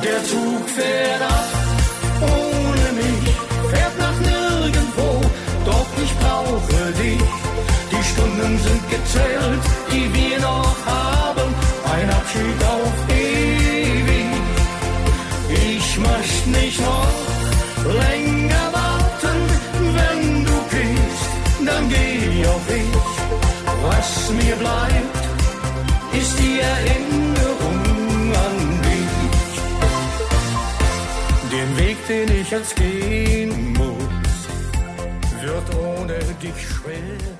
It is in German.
Der Zug fährt ab, ohne mich, fährt nach nirgendwo, doch ich brauche dich. Die Stunden sind gezählt, die wir noch haben, ein Abschied auf ewig. Ich möchte nicht noch länger warten, wenn du gehst, dann geh auch ich. Was mir bleibt, ist die Erinnerung an dich. Den Weg, den ich jetzt gehen muss, wird ohne dich schwer.